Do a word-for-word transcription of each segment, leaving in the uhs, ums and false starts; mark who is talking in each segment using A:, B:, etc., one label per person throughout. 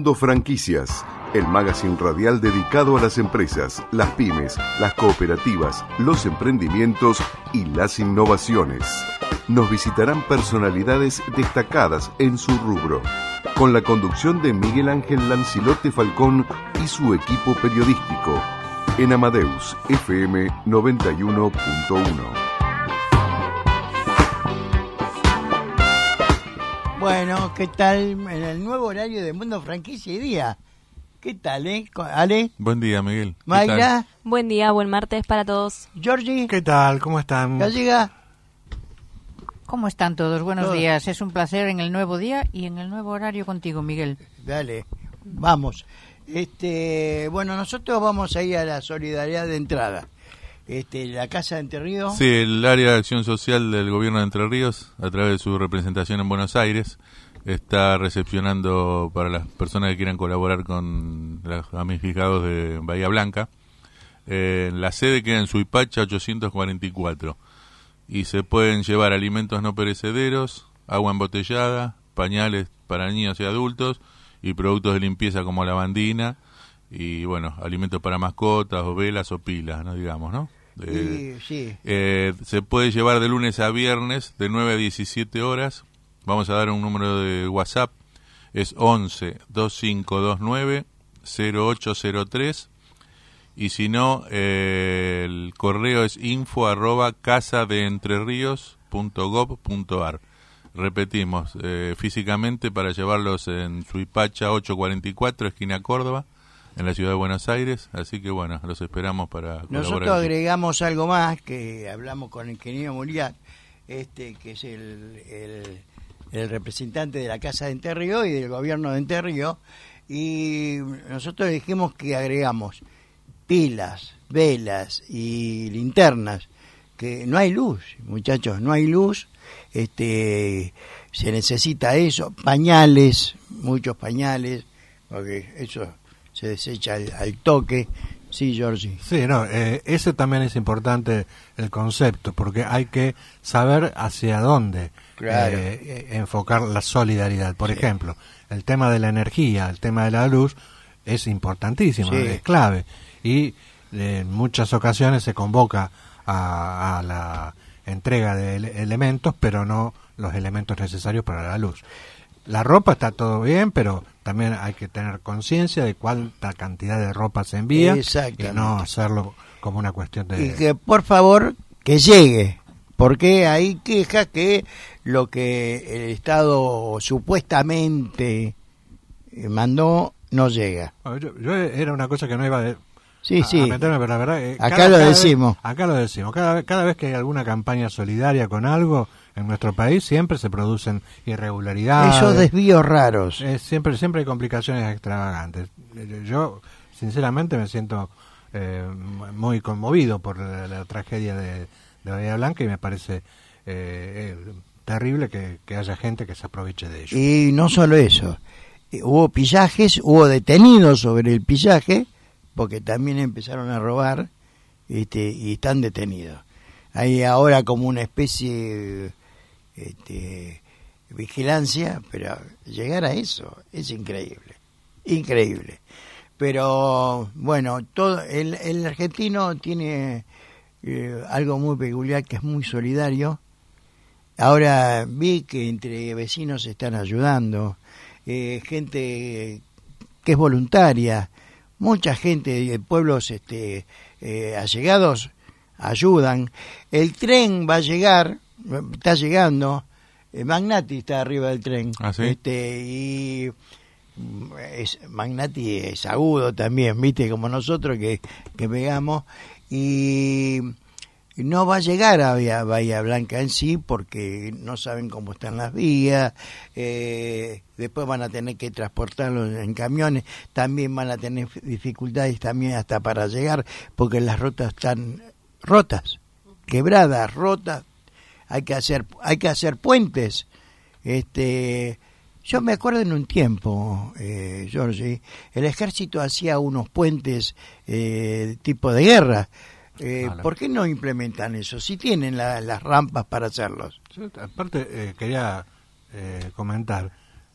A: Mundo Franquicias, el magazine radial dedicado a las empresas, las pymes, las cooperativas, los emprendimientos y las innovaciones. Nos visitarán personalidades destacadas en su rubro, con la conducción de Miguel Ángel Lancilote Falcón y su equipo periodístico, en Amadeus F M noventa y uno punto uno.
B: Bueno, ¿qué tal en el nuevo horario de Mundo Franquicia y Día? ¿Qué tal, eh? Ale.
C: Buen día, Miguel.
B: Mayra.
D: Buen día, buen martes para todos.
B: Georgie.
E: ¿Qué tal? ¿Cómo están?
B: Gallega.
F: ¿Cómo están todos? Buenos
B: Todos.
F: días. Es un placer en el nuevo día y en el nuevo horario contigo, Miguel.
B: Dale, vamos. Este, bueno, nosotros vamos a ir a la solidaridad de entrada. Este, la Casa de Entre Ríos.
C: Sí, el área de acción social del gobierno de Entre Ríos, a través de su representación en Buenos Aires, está recepcionando para las personas que quieran colaborar con los damnificados de Bahía Blanca. Eh, la sede queda en Suipacha ochocientos cuarenta y cuatro y se pueden llevar alimentos no perecederos, agua embotellada, pañales para niños y adultos y productos de limpieza como lavandina y bueno, alimentos para mascotas o velas o pilas, no digamos, ¿no? Eh,
B: Sí, sí.
C: eh, se puede llevar de lunes a viernes de nueve a diecisiete horas. Vamos a dar un número de WhatsApp, es once veinticinco veintinueve cero ocho cero tres y si no, eh, el correo es info arroba casadeentrerríos punto gob punto ar. Repetimos, eh, físicamente para llevarlos en Suipacha ochocientos cuarenta y cuatro, esquina Córdoba, en la ciudad de Buenos Aires, así que bueno, los esperamos para
B: Nosotros
C: colaborar.
B: agregamos algo más, que hablamos con el ingeniero Muriat, este, que es el, el, el representante de la Casa de Entre Ríos y del gobierno de Entre Ríos, y nosotros dijimos que agregamos pilas, velas y linternas, que no hay luz, muchachos, no hay luz, este, se necesita eso, pañales, muchos pañales, porque eso se desecha al, al toque. Sí, Georgie.
E: Sí, no, eh, ese también es importante, el concepto, porque hay que saber hacia dónde
B: Claro.
E: eh, enfocar la solidaridad. Por
B: Sí.
E: ejemplo, el tema de la energía, el tema de la luz es importantísimo,
B: Sí.
E: es clave. Y eh, en muchas ocasiones se convoca a, a la entrega de ele- elementos, pero no los elementos necesarios para la luz. La ropa está todo bien, pero también hay que tener conciencia de cuánta cantidad de ropa se envía y
B: Exactamente.
E: no hacerlo como una cuestión de...
B: Y que por favor que llegue, porque hay quejas que lo que el Estado supuestamente eh, mandó no llega.
E: Bueno, Yo, yo era una cosa que no iba a,
B: Sí,
E: a-
B: sí.
E: a meterme, pero la verdad... eh,
B: Acá lo decimos.
E: Vez, acá lo decimos. Cada, vez- cada vez que hay alguna campaña solidaria con algo en nuestro país, siempre se producen irregularidades.
B: Esos desvíos raros.
E: Eh, siempre siempre hay complicaciones extravagantes. Eh, Yo, sinceramente, me siento eh, muy conmovido por la, la tragedia de, de Bahía Blanca y me parece eh, eh, terrible que, que haya gente que se aproveche de ello.
B: Y no solo eso, eh, hubo pillajes, hubo detenidos sobre el pillaje, porque también empezaron a robar este, y están detenidos. Hay ahora como una especie este, vigilancia, pero llegar a eso es increíble, increíble. Pero bueno, todo el, el argentino tiene eh, algo muy peculiar, que es muy solidario. Ahora vi que entre vecinos se están ayudando, eh, gente que es voluntaria, mucha gente de pueblos este, eh, allegados ayudan. El tren va a llegar, está llegando, eh, Magnati está arriba del tren.
C: ¿Ah, sí?
B: Este, y mm, es, Magnati es agudo también, viste, como nosotros que, que pegamos, y no va a llegar a Bahía, Bahía Blanca en sí porque no saben cómo están las vías, eh, después van a tener que transportarlos en camiones, también van a tener dificultades también hasta para llegar porque las rutas están rotas, quebradas, rotas, hay que hacer, hay que hacer puentes. Este, yo me acuerdo en un tiempo, eh, Georgie, el ejército hacía unos puentes eh, tipo de guerra. Eh,
E: Vale.
B: ¿Por qué no implementan eso? Si tienen la, las rampas para hacerlos.
E: Yo, aparte, eh, quería eh, comentar,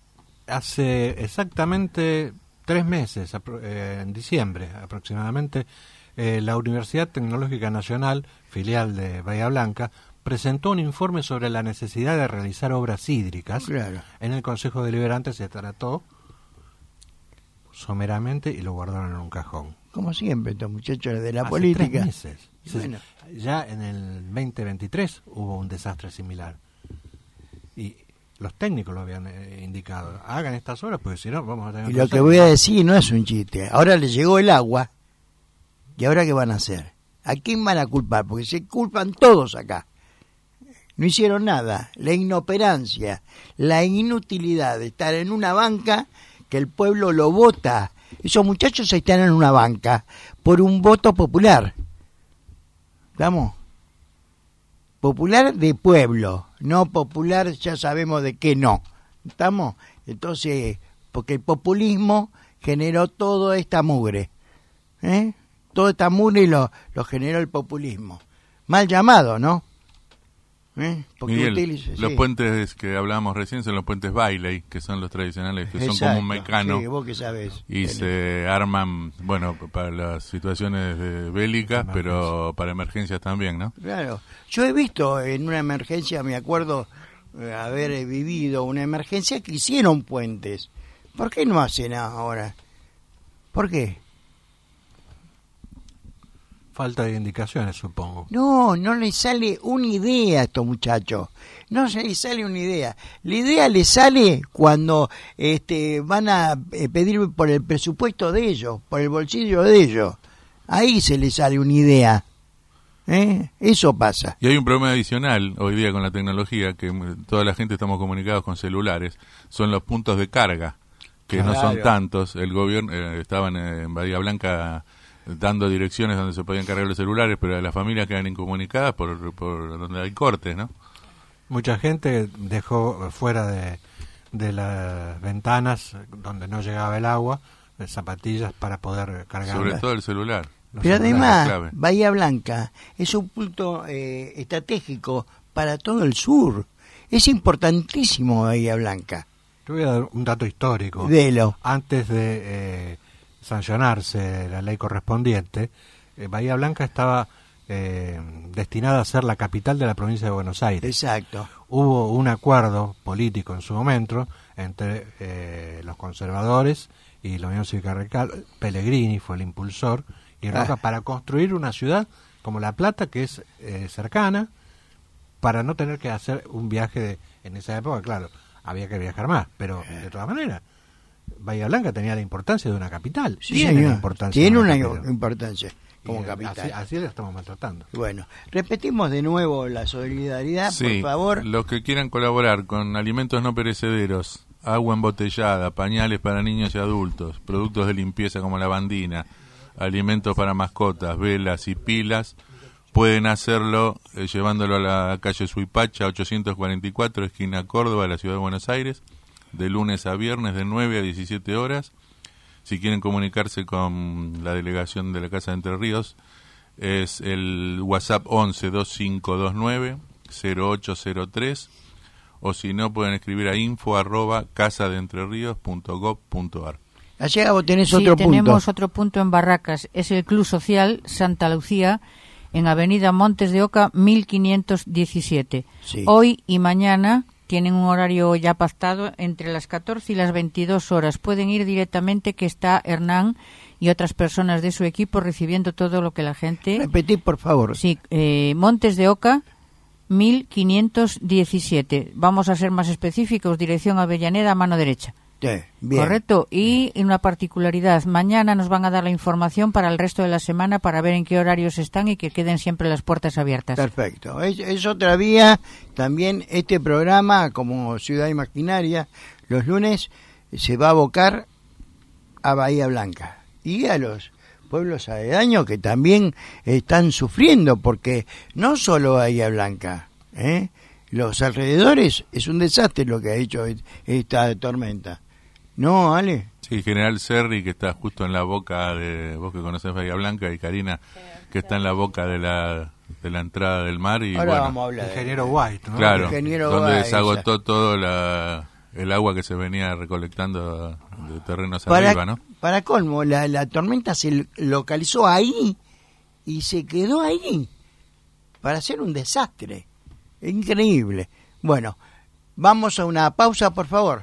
E: Hace exactamente tres meses, eh, en diciembre aproximadamente, eh, la Universidad Tecnológica Nacional, filial de Bahía Blanca, presentó un informe sobre la necesidad de realizar obras hídricas.
B: Claro. En
E: el Consejo Deliberante se trató someramente y lo guardaron en un cajón.
B: Como siempre, estos muchachos de la
E: Hace
B: política.
E: Tres meses.
B: Bueno.
E: Ya en el veinte veintitrés hubo un desastre similar. Y los técnicos lo habían eh, indicado. Hagan estas obras, porque si no, vamos a tener...
B: Y lo que voy a decir no es un chiste. Ahora les llegó el agua. ¿Y ahora qué van a hacer? ¿A quién van a culpar? Porque se culpan todos acá. No hicieron nada. La inoperancia, la inutilidad de estar en una banca que el pueblo lo vota. Esos muchachos están en una banca por un voto popular. ¿Estamos? Popular de pueblo, no popular ya sabemos de qué no. ¿Estamos? Entonces, porque el populismo generó toda esta mugre. ¿Eh? Toda esta mugre lo, lo generó el populismo. Mal llamado, ¿no? ¿Eh? Porque
C: Miguel,
B: utiliza,
C: los
B: sí.
C: puentes que hablábamos recién son los puentes Bailey, que son los tradicionales, que
B: Exacto,
C: son como un mecano.
B: Sí, vos que sabés.
C: Y
B: Tenés.
C: se arman, bueno, para las situaciones de bélicas, pero para emergencias también, ¿no?
B: Claro. Yo he visto en una emergencia, me acuerdo eh, haber vivido una emergencia que hicieron puentes. ¿Por qué no hacen ahora? ¿Por qué?
E: Falta de indicaciones, supongo.
B: No, no les sale una idea a estos muchachos. No se les sale una idea. La idea les sale cuando este, van a eh, pedir por el presupuesto de ellos, por el bolsillo de ellos. Ahí se les sale una idea. ¿Eh? Eso pasa.
C: Y hay un problema adicional hoy día con la tecnología, que toda la gente estamos comunicados con celulares, son los puntos de carga, que
B: Claro.
C: no son tantos. El gobierno, eh, estaban en Bahía Blanca dando direcciones donde se podían cargar los celulares, pero las familias quedan incomunicadas por, por donde hay cortes, ¿no?
E: Mucha gente dejó fuera de, de las ventanas donde no llegaba el agua, de zapatillas para poder cargar.
C: Sobre todo el celular.
E: los
B: Pero
E: celulares.
B: además,
C: clave.
B: Bahía Blanca es un punto eh, estratégico para todo el sur. Es importantísimo Bahía Blanca.
E: Te voy a dar un dato histórico.
B: Delo.
E: Antes de eh, sancionarse la ley correspondiente, eh, Bahía Blanca estaba eh, destinada a ser la capital de la provincia de Buenos Aires.
B: Exacto.
E: Hubo un acuerdo político en su momento entre eh, los conservadores y la Unión Cívica Radical. Pellegrini fue el impulsor y Roca,
B: Ah.
E: para construir una ciudad como La Plata, que es eh, cercana, para no tener que hacer un viaje de, en esa época, claro, había que viajar más, pero de todas maneras Bahía Blanca tenía la importancia de una capital.
B: Sí,
E: Tiene
B: señor.
E: la importancia
B: Tiene
E: de
B: una
E: capital.
B: importancia como
E: Y, eh,
B: capital.
E: Así, así la estamos maltratando.
B: Bueno, repetimos de nuevo la solidaridad,
C: Sí,
B: por favor.
C: los que quieran colaborar con alimentos no perecederos, agua embotellada, pañales para niños y adultos, productos de limpieza como lavandina, alimentos para mascotas, velas y pilas, pueden hacerlo eh, llevándolo a la calle Suipacha, ochocientos cuarenta y cuatro, esquina Córdoba, de la Ciudad de Buenos Aires, de lunes a viernes de nueve a diecisiete horas. Si quieren comunicarse con la delegación de la Casa de Entre Ríos, es el WhatsApp once veinticinco veintinueve cero ocho cero tres, o si no pueden escribir a info arroba casadentrerios.gov.ar.
B: Allá vos tenés
F: Sí,
B: otro
F: tenemos
B: punto.
F: otro punto en Barracas. Es el Club Social Santa Lucía, en Avenida Montes de Oca, mil quinientos diecisiete.
B: Sí.
F: Hoy y mañana tienen un horario ya pactado entre las catorce y las veintidós horas. Pueden ir directamente, que está Hernán y otras personas de su equipo recibiendo todo lo que la gente...
B: Repetí, por favor.
F: Sí, eh, Montes de Oca, mil quinientos diecisiete. Vamos a ser más específicos, dirección Avellaneda, a mano derecha.
B: Sí, bien.
F: Correcto. Y una particularidad, mañana nos van a dar la información para el resto de la semana para ver en qué horarios están y que queden siempre las puertas abiertas.
B: Perfecto. Es, es otra vía. También este programa, como Ciudad Imaginaria, los lunes se va a abocar a Bahía Blanca y a los pueblos aledaños que también están sufriendo, porque no solo Bahía Blanca, ¿eh? Los alrededores es un desastre lo que ha hecho esta tormenta. ¿No, Ale?
C: Sí, General Serri, que está justo en la boca de, vos que conocés Bahía Blanca, y Karina, que está en la boca de la de la entrada del mar. Y
B: Ahora
C: bueno,
B: vamos a hablar de-
E: Ingeniero White, ¿no?
C: claro,
B: Ingeniero
C: donde
B: Báez,
C: se agotó todo la, el agua que se venía recolectando de terrenos
B: Para,
C: arriba, ¿no?
B: para colmo, la, la tormenta se localizó ahí y se quedó ahí para hacer un desastre. Increíble. Bueno, vamos a una pausa, por favor.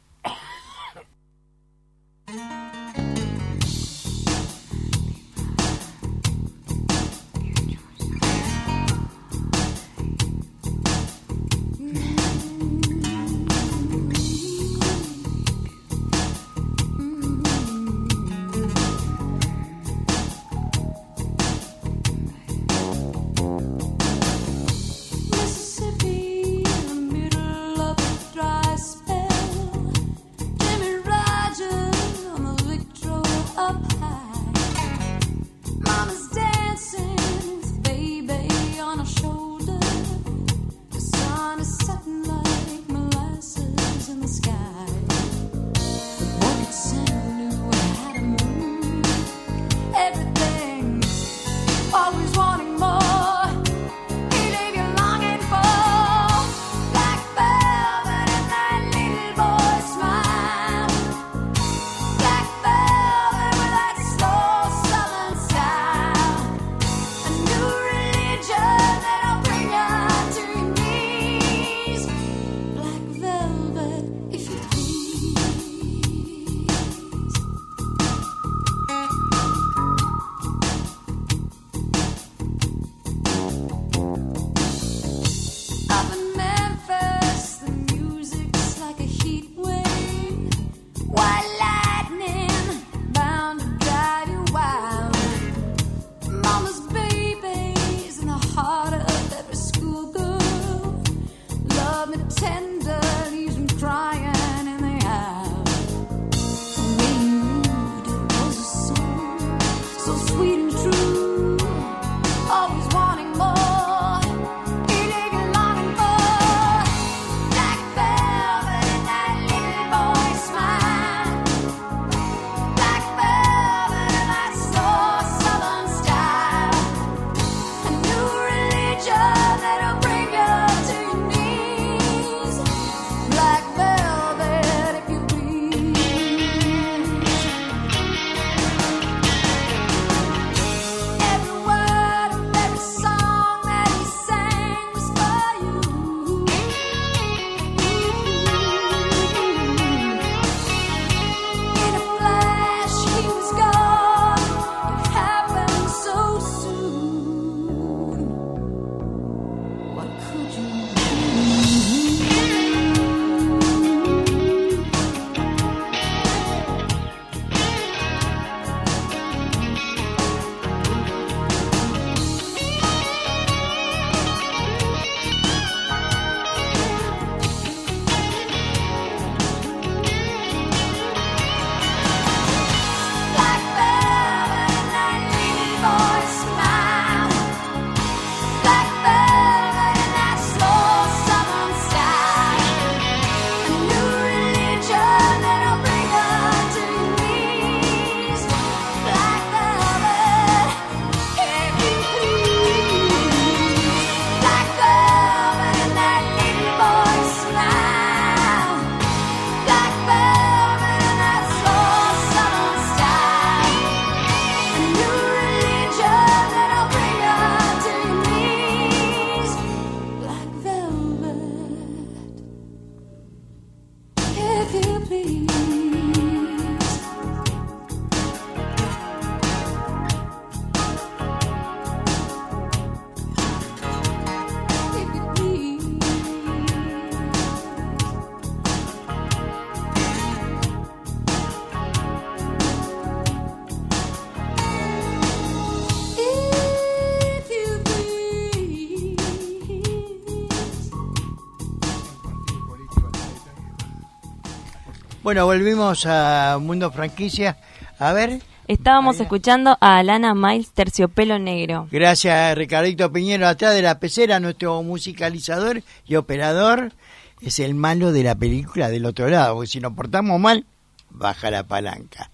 B: Bueno, volvimos a Mundo Franquicia. A ver.
D: Estábamos
B: Ahí.
D: escuchando a Alana Miles, Terciopelo Negro.
B: Gracias, Ricardito Piñero, atrás de la pecera, nuestro musicalizador y operador. Es el malo de la película del otro lado, porque si nos portamos mal, baja la palanca.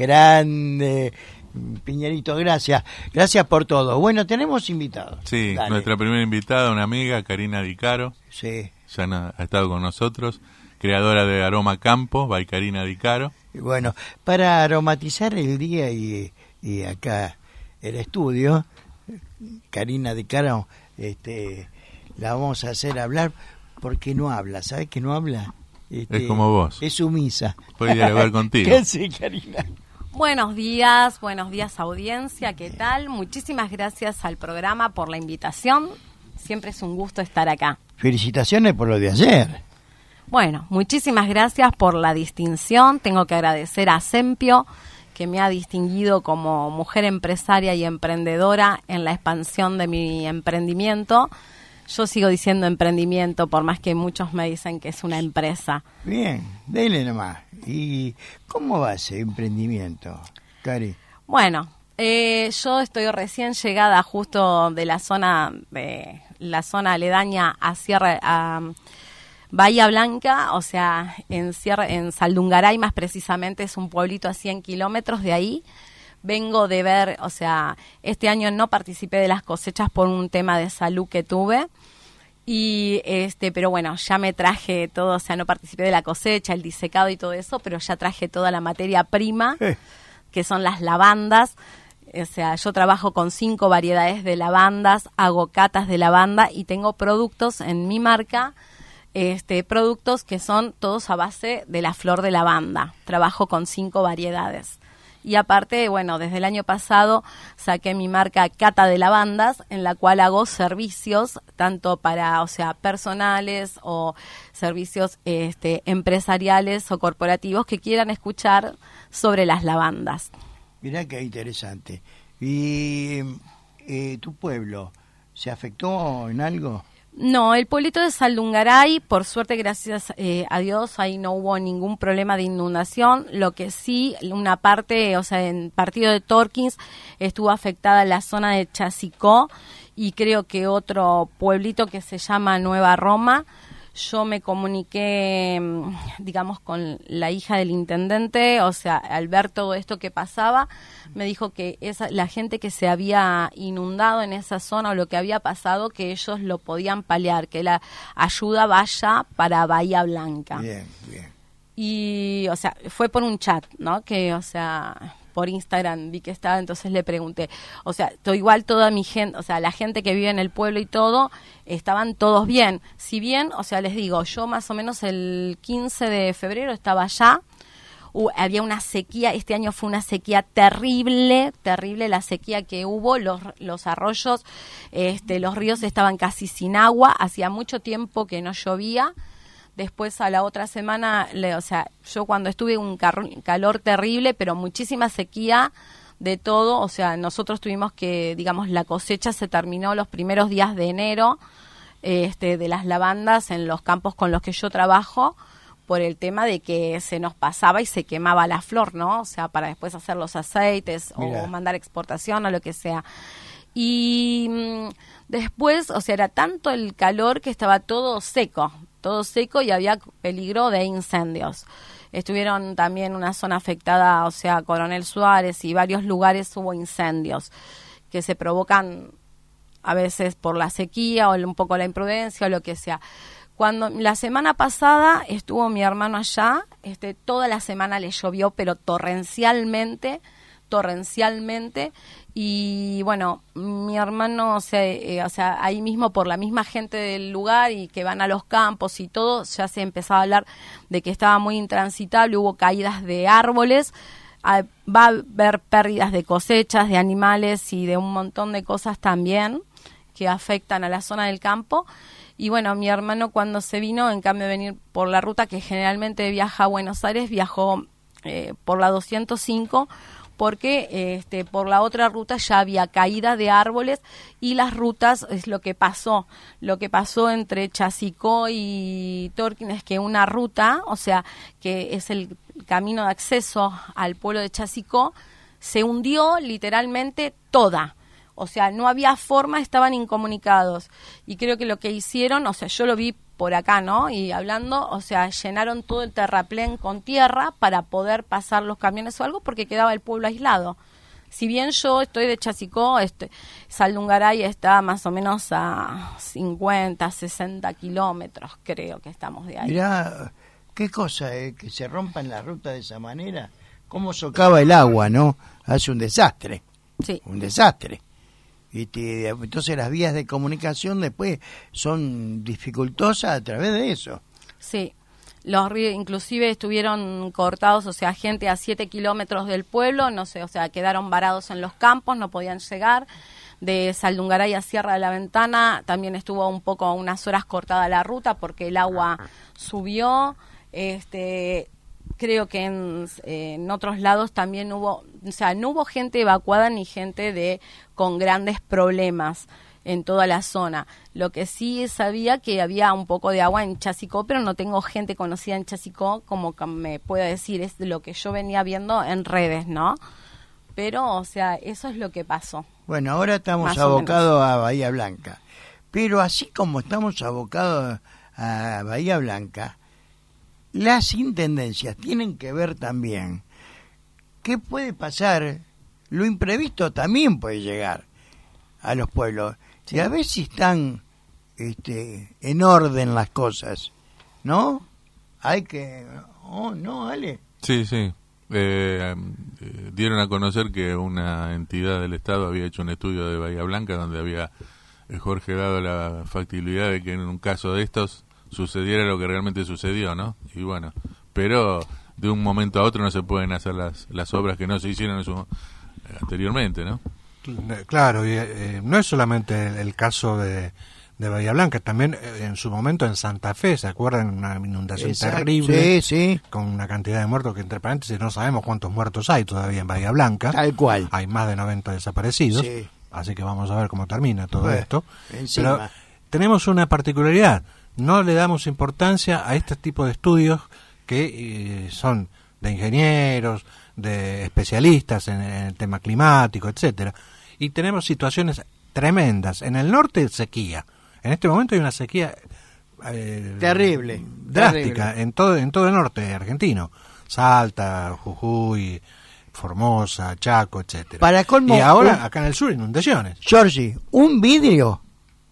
B: Grande, Piñerito, gracias. Gracias por todo. Bueno, tenemos invitados.
C: Sí,
B: Dale.
C: Nuestra primera invitada, una amiga, Karina Di Caro.
B: Sí.
C: Ya no- ha estado con nosotros. creadora de Aroma Campo, by Karina Di Caro.
B: Y bueno, para aromatizar el día y, y acá el estudio, Karina Di Caro, este, la vamos a hacer hablar porque no habla, ¿sabes que no habla? Este,
C: es como vos.
B: Es sumisa.
C: Puede dialogar contigo.
B: ¿Qué sí, Karina?
G: Buenos días, buenos días audiencia, ¿qué tal? Muchísimas gracias al programa por la invitación, siempre es un gusto estar acá.
B: Felicitaciones por lo de ayer.
G: Bueno, muchísimas gracias por la distinción, tengo que agradecer a Sempio, que me ha distinguido como mujer empresaria y emprendedora en la expansión de mi emprendimiento. Yo sigo diciendo emprendimiento, por más que muchos me dicen que es una empresa.
B: Bien, dele nomás. ¿Y cómo va ese emprendimiento, Cari?
G: Bueno, eh, yo estoy recién llegada justo de la zona de la zona aledaña a Sierra, a Bahía Blanca, o sea, en Sierra, en Saldungaray más precisamente, es un pueblito a cien kilómetros de ahí. Vengo de ver, o sea, este año no participé de las cosechas por un tema de salud que tuve, y este, pero bueno, ya me traje todo, o sea, no participé de la cosecha, el disecado y todo eso, pero ya traje toda la materia prima, eh. que son las lavandas. O sea, yo trabajo con cinco variedades de lavandas, hago catas de lavanda y tengo productos en mi marca, este, productos que son todos a base de la flor de lavanda. Trabajo con cinco variedades. Y aparte, bueno, desde el año pasado saqué mi marca Cata de Lavandas, en la cual hago servicios tanto para, o sea, personales o servicios este, empresariales o corporativos que quieran escuchar sobre las lavandas.
B: Mirá qué interesante. ¿Y eh, tu pueblo se afectó en algo?
G: No, el pueblito de Saldungaray, por suerte, gracias eh, a Dios, ahí no hubo ningún problema de inundación. Lo que sí, una parte, o sea, en partido de Torkins estuvo afectada la zona de Chasicó y creo que otro pueblito que se llama Nueva Roma. Yo me comuniqué, digamos, con la hija del intendente, o sea, al ver todo esto que pasaba, me dijo que esa, la gente que se había inundado en esa zona o lo que había pasado, que ellos lo podían paliar, que la ayuda vaya para Bahía Blanca.
B: Bien, bien.
G: Y, o sea, fue por un chat, ¿no? Que, o sea, por Instagram vi que estaba, entonces le pregunté, o sea, to, igual toda mi gente, o sea, la gente que vive en el pueblo y todo, estaban todos bien. Si bien, o sea, les digo, yo más o menos el quince de febrero estaba allá, uh, había una sequía, este año fue una sequía terrible, terrible la sequía que hubo, los, los arroyos, este, los ríos estaban casi sin agua, hacía mucho tiempo que no llovía. Después a la otra semana, le, o sea, yo cuando estuve un car- calor terrible, pero muchísima sequía de todo, o sea, nosotros tuvimos que, digamos, la cosecha se terminó los primeros días de enero, este, de las lavandas en los campos con los que yo trabajo, por el tema de que se nos pasaba y se quemaba la flor, ¿no? O sea, para después hacer los aceites Mira. o mandar exportación o lo que sea. Y mmm, después, o sea, era tanto el calor que estaba todo seco, todo seco y había peligro de incendios. Estuvieron también una zona afectada, o sea, Coronel Suárez y varios lugares hubo incendios que se provocan a veces por la sequía o un poco la imprudencia o lo que sea. Cuando la semana pasada estuvo mi hermano allá, este, toda la semana le llovió, pero torrencialmente, torrencialmente, y bueno, mi hermano, o sea, eh, o sea, ahí mismo por la misma gente del lugar y que van a los campos y todo, ya se empezaba a hablar de que estaba muy intransitable, hubo caídas de árboles, ah, va a haber pérdidas de cosechas, de animales y de un montón de cosas también que afectan a la zona del campo. Y bueno, mi hermano cuando se vino, en cambio de venir por la ruta que generalmente viaja a Buenos Aires, viajó eh, por la doscientos cinco, porque este, por la otra ruta ya había caída de árboles y las rutas, es lo que pasó, lo que pasó entre Chasicó y Torquín es que una ruta, o sea, que es el camino de acceso al pueblo de Chasicó, se hundió literalmente toda. O sea, no había forma, estaban incomunicados. Y creo que lo que hicieron, o sea, yo lo vi por acá, ¿no? Y hablando, o sea, llenaron todo el terraplén con tierra para poder pasar los camiones o algo porque quedaba el pueblo aislado. Si bien yo estoy de Chasicó, este, Saldungaray está más o menos a cincuenta, sesenta kilómetros, creo que estamos de ahí.
B: Mirá, qué cosa, eh, que se rompan las rutas de esa manera, cómo socava el agua, ¿no? Hace un desastre,
G: Sí.
B: un desastre. Y te- entonces las vías de comunicación después son dificultosas a través de eso.
G: Sí, los ríos inclusive estuvieron cortados, o sea, gente a siete kilómetros del pueblo, no sé, o sea, quedaron varados en los campos, no podían llegar. De Saldungaray a Sierra de la Ventana también estuvo un poco, unas horas cortada la ruta porque el agua subió. Este, creo que en, eh, en otros lados también hubo, o sea, no hubo gente evacuada ni gente de con grandes problemas en toda la zona. Lo que sí sabía que había un poco de agua en Chasicó, pero no tengo gente conocida en Chasicó como que me pueda decir, es lo que yo venía viendo en redes, ¿no? Pero, o sea, eso es lo que pasó.
B: Bueno, ahora estamos
G: Más o
B: abocados a Bahía Blanca, pero así como estamos abocados a Bahía Blanca, las intendencias tienen que ver también qué puede pasar, lo imprevisto también puede llegar a los pueblos, y a ver si están este, en orden las cosas, ¿no? Hay que... Oh, no, Ale.
C: Sí, sí. Eh, eh, dieron a conocer que una entidad del Estado había hecho un estudio de Bahía Blanca donde había eh, Jorge dado la factibilidad de que en un caso de estos sucediera lo que realmente sucedió, ¿no? Y bueno, pero de un momento a otro no se pueden hacer las, las obras que no se hicieron en su, eh, anteriormente, ¿no?
E: Claro, y, eh, no es solamente el, el caso de, de Bahía Blanca, también eh, en su momento en Santa Fe, ¿se acuerdan? Una inundación
B: Exacto,
E: terrible,
B: sí, sí.
E: con una cantidad de muertos que, entre paréntesis, no sabemos cuántos muertos hay todavía en Bahía Blanca.
B: Tal cual.
E: Hay más de noventa desaparecidos,
B: Sí.
E: así que vamos a ver cómo termina todo
B: Bueno,
E: esto.
B: encima.
E: Pero tenemos una particularidad, no le damos importancia a este tipo de estudios que eh, son de ingenieros, de especialistas en, en el tema climático, etcétera, y tenemos situaciones tremendas. En el norte, sequía. En este momento hay una sequía eh,
B: Terrible,
E: drástica
B: terrible.
E: en todo en todo el norte argentino, Salta, Jujuy, Formosa, Chaco, etcétera.
B: Para colmo,
E: y ahora
B: un-
E: acá en el sur inundaciones.
B: Georgie, un vidrio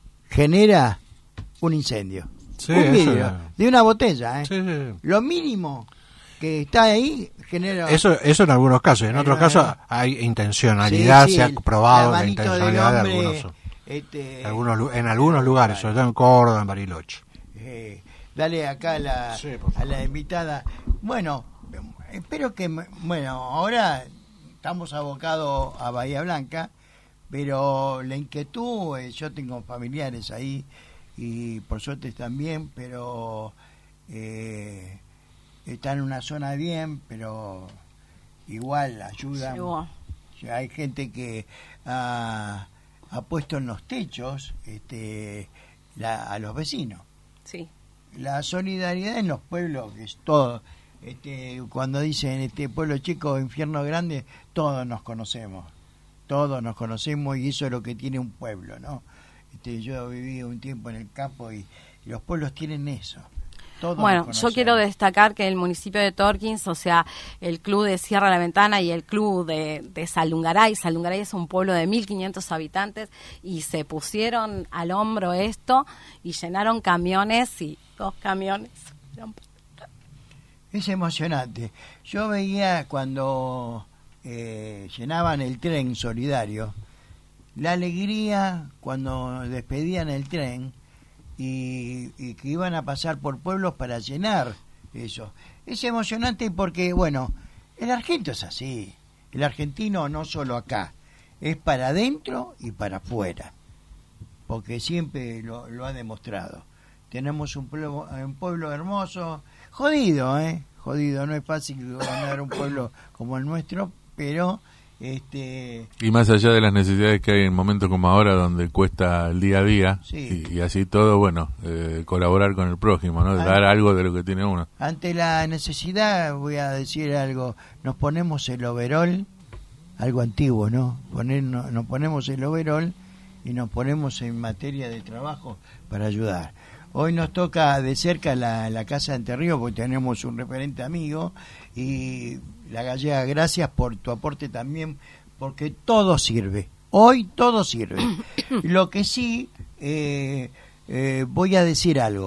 B: genera un incendio.
E: Sí,
B: un
E: eso
B: vidrio
E: es-
B: de una botella, ¿eh?
E: Sí, sí.
B: Lo mínimo que está ahí genera...
E: Eso, eso en algunos casos, en
B: Eh,
E: otros
B: no,
E: casos
B: no.
E: hay intencionalidad,
B: Sí, sí,
E: se ha
B: el-
E: probado
B: la
E: la
B: manito del
E: intencionalidad de
B: hombre,
E: algunos,
B: este,
E: algunos lu- en algunos lugares, sobre todo en Córdoba, en Bariloche.
B: eh, dale acá a la,
E: Sí, por favor.
B: a la invitada. Bueno, espero que... me- Bueno, ahora estamos abocados a Bahía Blanca, pero la inquietud, eh, yo tengo familiares ahí y por suerte también, pero eh, está en una zona bien, pero igual ayudan.
G: Llegó.
B: Hay gente que ha, ha puesto en los techos este, la- a los vecinos.
G: Sí.
B: La solidaridad en los pueblos, que es todo. Este, cuando dicen este pueblo chico, infierno grande, todos nos conocemos. Todos nos conocemos y eso es lo que tiene un pueblo, ¿no? Este, yo viví un tiempo en el campo y, y los pueblos tienen eso. Todos nos
G: Bueno, yo
B: conocemos.
G: quiero destacar que el municipio de Torkins, o sea, el club de Sierra de la Ventana y el club de, de Saldungaray, Saldungaray es un pueblo de mil quinientos habitantes y se pusieron al hombro esto y llenaron camiones y dos camiones.
B: Es emocionante. Yo veía cuando eh, llenaban el tren solidario, la alegría cuando despedían el tren y, y que iban a pasar por pueblos para llenar eso. Es emocionante porque, bueno, el argentino es así. El argentino no solo acá, es para adentro y para afuera, porque siempre lo, lo ha demostrado. Tenemos un pueblo, un pueblo hermoso, jodido, ¿eh? Jodido, no es fácil gobernar un pueblo como el nuestro, pero este
C: Y más allá de las necesidades que hay en momentos como ahora, donde cuesta el día a día,
B: Sí.
C: y, y así todo, bueno, eh, colaborar con el prójimo, ¿no?
B: Ah.
C: Dar algo de lo que tiene uno.
B: ante la necesidad, voy a decir algo, nos ponemos el overol, algo antiguo, ¿no? Poner, no- nos ponemos el overol y nos ponemos en materia de trabajo para ayudar. Hoy nos toca de cerca la, la Casa de Entre Ríos porque tenemos un referente amigo y la gallega, gracias por tu aporte también, porque todo sirve. Hoy todo sirve. Lo que sí, eh, eh, voy a decir algo.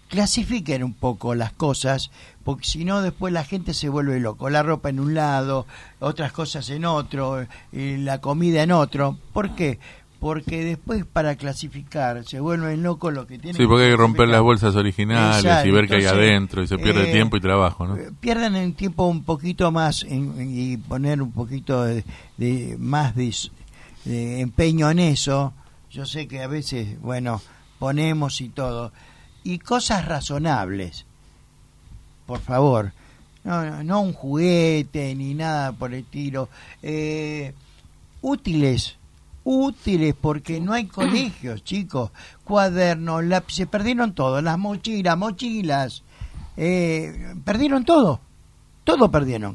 B: clasifiquen un poco las cosas, porque si no después la gente se vuelve loco. La ropa en un lado, otras cosas en otro, eh, la comida en otro. ¿Por qué? Porque después para clasificar se vuelven locos lo que tienen.
C: Sí, porque hay que romper
B: clasificar.
C: las bolsas originales.
B: Exacto.
C: Y ver qué hay
B: Entonces,
C: adentro, y se pierde
B: eh,
C: tiempo y trabajo, ¿no?
B: Pierden el tiempo un poquito más en, en- y poner un poquito de, de más de, de empeño en eso. Yo sé que a veces, bueno, ponemos y todo. Y cosas razonables, por favor. No, no, no un juguete ni nada por el estilo. Eh, útiles, útiles, porque no hay colegios, chicos. Cuadernos, lápices, se perdieron todo. Las mochilas, mochilas. Eh, perdieron todo. Todo perdieron.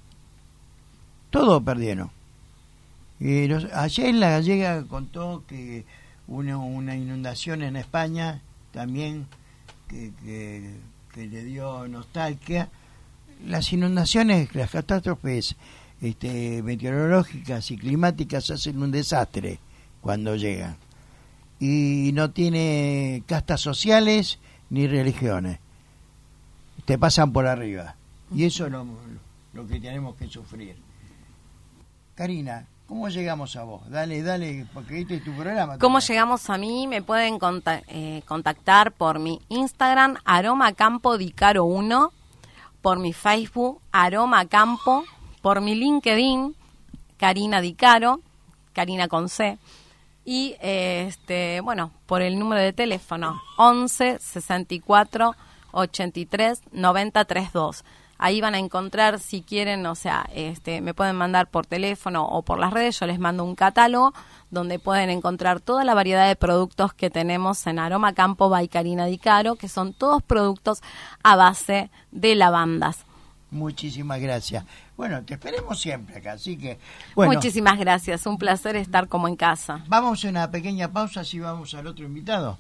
B: Todo perdieron. Eh, los- ayer la gallega contó que una, una inundación en España también que, que, que le dio nostalgia. Las inundaciones, las catástrofes este, meteorológicas y climáticas hacen un desastre cuando llegan. Y no tiene castas sociales ni religiones. Te pasan por arriba. Y eso es lo, lo que tenemos que sufrir. Karina, ¿cómo llegamos a vos? Dale, dale, porque este es tu programa.
G: ¿Cómo
B: también.
G: llegamos a mí? Me pueden conta- eh, contactar por mi Instagram, aromacampodicaro uno, por mi Facebook, aromacampo, por mi LinkedIn, Karina Dicaro, Karina con C, y eh, este bueno, por el número de teléfono once sesenta y cuatro ochenta y tres noventa treinta y dos. Ahí van a encontrar, si quieren, o sea, este, me pueden mandar por teléfono o por las redes, yo les mando un catálogo donde pueden encontrar toda la variedad de productos que tenemos en Aroma Campo by Karina Dicaro, que son todos productos a base de lavandas.
B: Muchísimas gracias. Bueno, te esperemos siempre acá, así que... Bueno,
G: Muchísimas gracias, un placer estar como en casa.
B: vamos a una pequeña pausa, así vamos al otro invitado.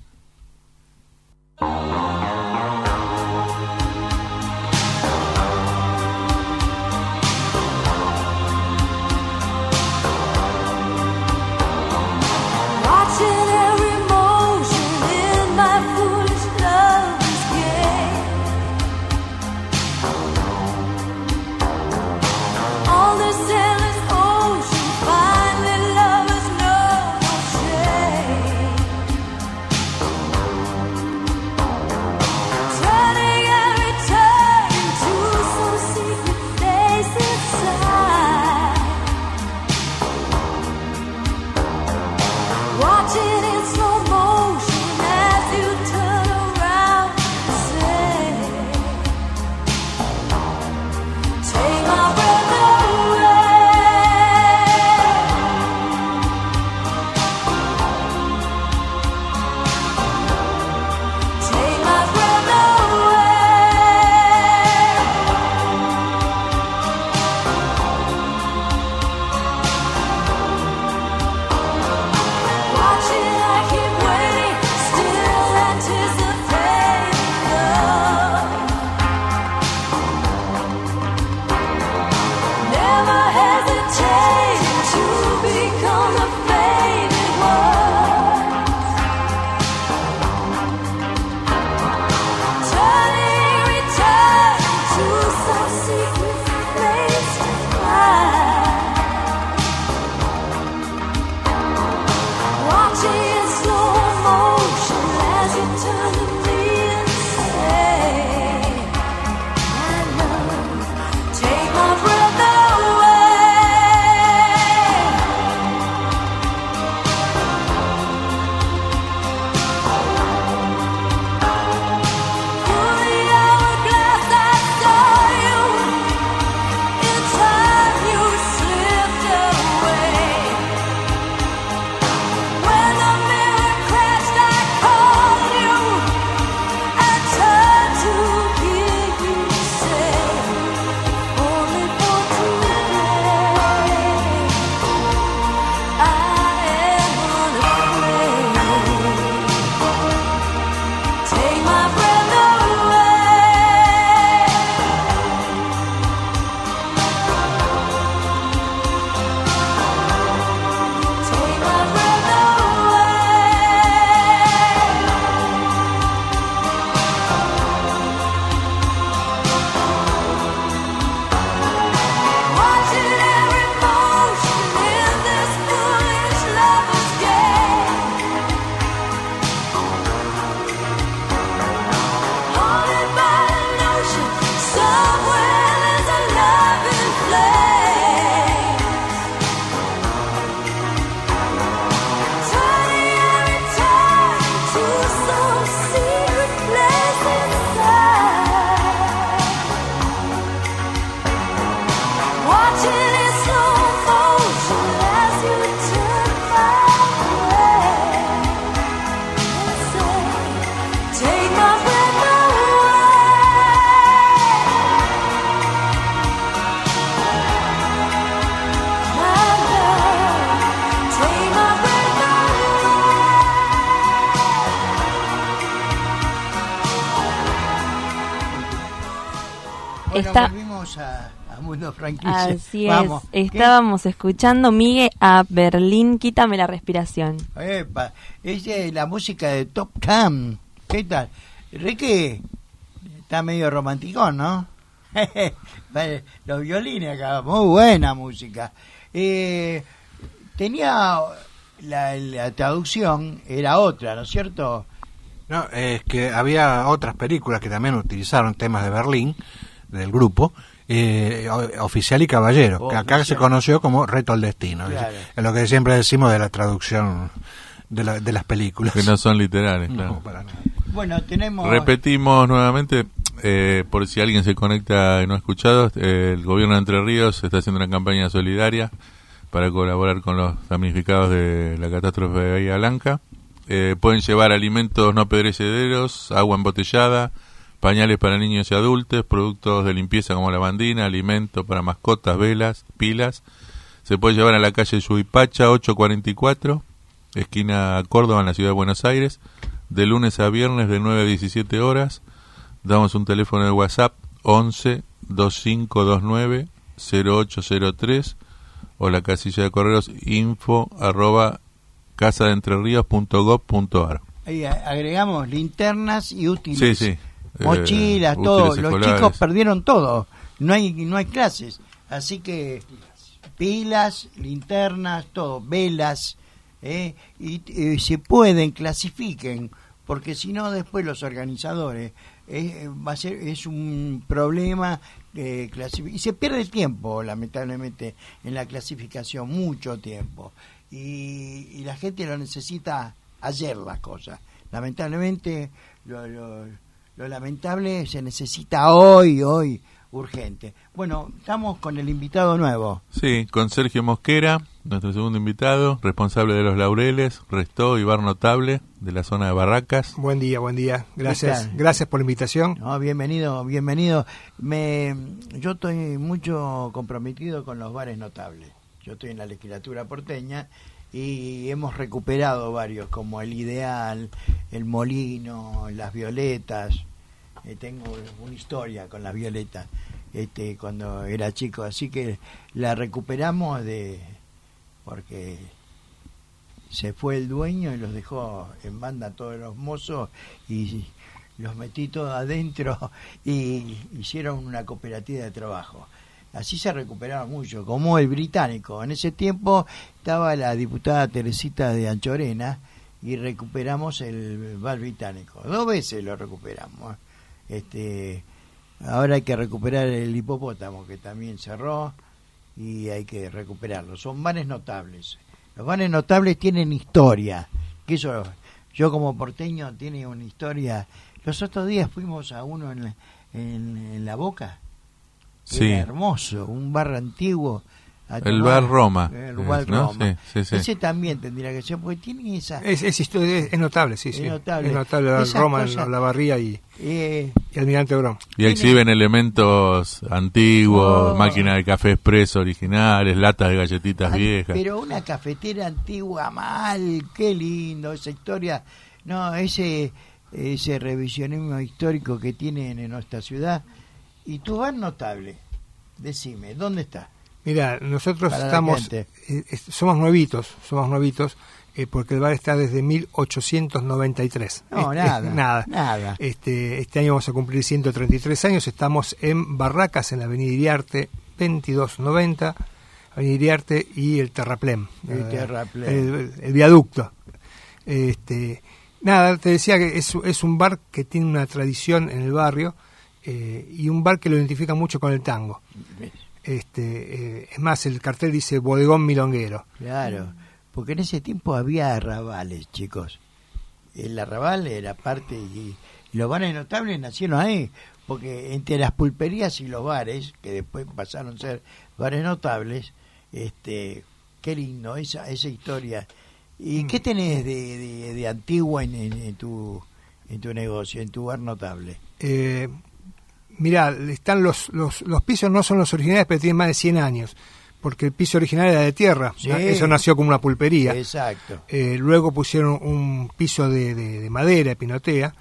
H: Watching every motion in my foolish lover's game. On this endless ocean, finally lovers know no shame.
B: Bueno,
D: Está-
B: volvimos a, a Mundo Franquicia.
D: Así
B: Vamos.
D: es. Estábamos escuchando, Miguel, a Berlín, Quítame la respiración.
B: Epa, es de la música de Top Cam. ¿Qué tal? Ricky está medio romanticón, ¿no? Vale, los violines acá, muy buena música. Eh, tenía la, la traducción, era otra, ¿no es cierto?
E: No, es que había otras películas que también utilizaron temas de Berlín, del grupo, eh, o- Oficial y Caballero, que acá
B: Oficial.
E: se conoció como Reto al Destino.
B: Claro.
E: Es, es lo que siempre decimos de la traducción de, la- de las películas.
C: Que no son literales, claro.
E: No, para nada.
B: Bueno, tenemos...
C: Repetimos nuevamente, eh, por si alguien se conecta y no ha escuchado, eh, el gobierno de Entre Ríos está haciendo una campaña solidaria para colaborar con los damnificados de la catástrofe de Bahía Blanca. Eh, pueden llevar alimentos no perecederos, agua embotellada, pañales para niños y adultos, productos de limpieza como lavandina, alimento para mascotas, velas, pilas. Se puede llevar a la calle Suipacha ochocientos cuarenta y cuatro, esquina Córdoba, en la ciudad de Buenos Aires, de lunes a viernes de nueve a diecisiete horas. Damos un teléfono de WhatsApp once veinticinco veintinueve cero ocho cero tres o la casilla de correos info arroba casadentrerríos.gov.ar.
B: Ahí a- agregamos linternas y útiles.
C: Sí, sí.
B: Mochilas,
C: Eh,
B: todo.
C: útiles
B: Los
C: escolares.
B: chicos perdieron todo. No hay no hay clases. Así que pilas, linternas, todo, velas, ¿eh? y eh, se pueden, clasifiquen, porque si no después los organizadores eh, va a ser es un problema eh, clasifi- y se pierde el tiempo, lamentablemente, en la clasificación, mucho tiempo. Y, y la gente lo necesita ayer las cosas. Lamentablemente, lo, lo, lo lamentable se necesita hoy, hoy, urgente. Bueno, estamos con el invitado nuevo.
C: Sí, con Sergio Mosquera, nuestro segundo invitado, responsable de Los Laureles, Restó y Bar Notable de la zona de Barracas.
I: Buen día, buen día.
B: ¿Qué
I: Gracias,
B: tal?
I: gracias por la invitación.
B: No, bienvenido, bienvenido. Me, yo estoy mucho comprometido con los bares notables. Yo estoy en la legislatura porteña y hemos recuperado varios, como El Ideal, El Molino, Las Violetas. Eh, tengo una historia con Las Violetas, este, cuando era chico, así que la recuperamos de porque se fue el dueño y los dejó en banda a todos los mozos y los metí todos adentro y hicieron una cooperativa de trabajo. Así se recuperaron mucho, como el británico. En ese tiempo estaba la diputada Teresita de Anchorena y recuperamos el bar británico. Dos veces lo recuperamos. Este, ahora hay que recuperar el hipopótamo, que también cerró, y hay que recuperarlo. Son bares notables. Los bares notables tienen historia, que eso yo como porteño tiene una historia. Los otros días fuimos a uno en la, en, en la Boca, que
C: Sí.
B: era hermoso, un bar antiguo. a
C: El
B: tomar-
C: Bar Roma,
B: el
C: es,
B: bar
C: ¿no?
B: Roma.
C: Sí, sí, sí.
B: Ese también tendría que ser, porque tiene esa...
I: Es, es, histo- es- es notable, sí,
B: Es
I: sí.
B: notable.
I: Es notable la
B: Esas
I: Roma,
B: cosas-
I: la Barría y,
B: eh,
I: y Almirante Brown.
C: Y exhiben elementos antiguos,
B: Oh.
C: máquinas de café expreso originales, latas de galletitas
B: Ay,
C: viejas.
B: Pero una cafetera antigua mal, qué lindo, esa historia, no, ese ese revisionismo histórico que tienen en nuestra ciudad. Y tu bar notable, decime, ¿dónde está?
I: Mira, nosotros
B: Para la
I: estamos,
B: gente.
I: eh, es- somos nuevitos, somos nuevitos, eh, porque el bar está desde mil ochocientos noventa y tres.
B: No,
I: Este,
B: nada,
I: nada.
B: nada.
I: Este, este año vamos a cumplir ciento treinta y tres años, estamos en Barracas, en la avenida Iriarte, veintidós noventa, avenida Iriarte y el Terraplén.
B: El
I: eh,
B: Terraplén.
I: El, el viaducto. Este, nada, te decía que es, es un bar que tiene una tradición en el barrio, eh, y un bar que lo identifica mucho con el tango. Este, eh, es más, el cartel dice Bodegón Milonguero.
B: Claro, porque en ese tiempo había arrabales, chicos. El arrabal era parte, y, y los bares notables nacieron ahí, porque entre las pulperías y los bares, que después pasaron a ser bares notables, este, qué lindo esa esa historia. ¿Y qué tenés de, de, de antiguo en, en, en tu en tu negocio, en tu bar notable?
I: Eh, mirá, están los, los, los pisos no son los originales, pero tienen más de cien años, porque el piso original era de tierra,
B: Sí.
I: eso nació como una pulpería.
B: Exacto.
I: Eh, luego pusieron un piso de, de, de madera, de pinotea,